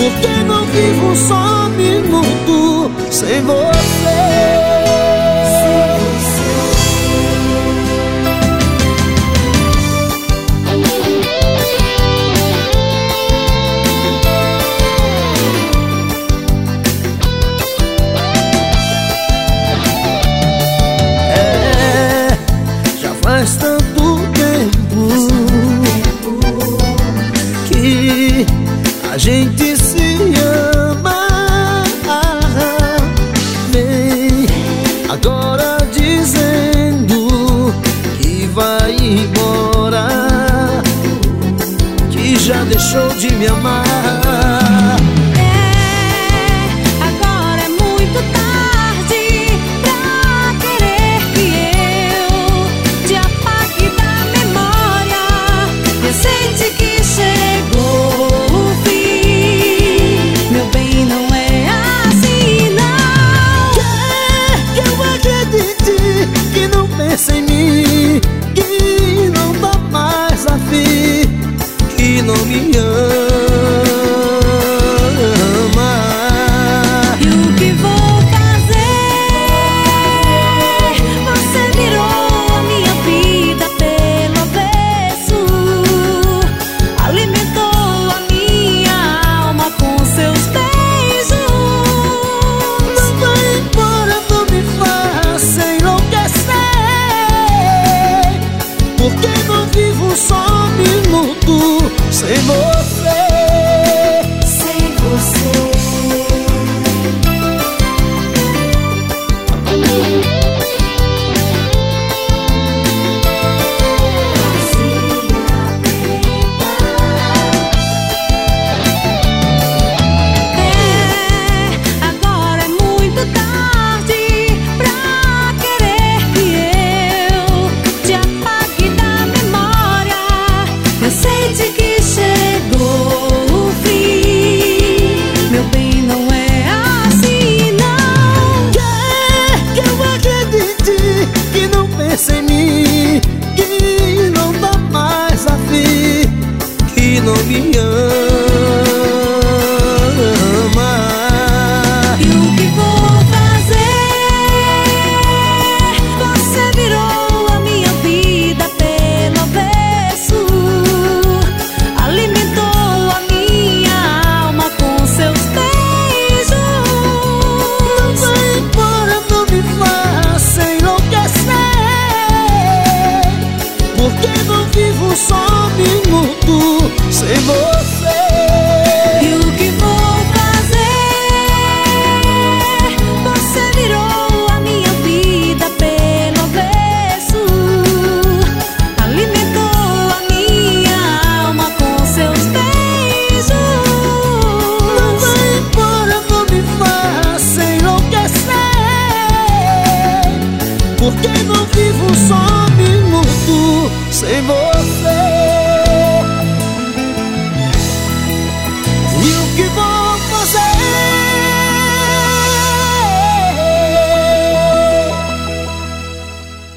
porque não vivo só um minuto sem você. Faz tanto tempo que a gente se ama. Vem agora dizendo que vai embora, que já deixou de me amar. Em mim, que não dá mais a fim, que não me ama. E o que vou fazer? Você virou a minha vida pelo avesso, alimentou a minha alma com seus beijos. Não vai embora, não me faça enlouquecer, porque não vivo só um minuto sem você. Sem você. Agora é muito tarde pra querer que eu te apague da memória. Eu sei de que chegou o fim, meu bem, não é assim não. Quer que eu acredite, que não pense em mim, que não dá mais a fim, que não me ama.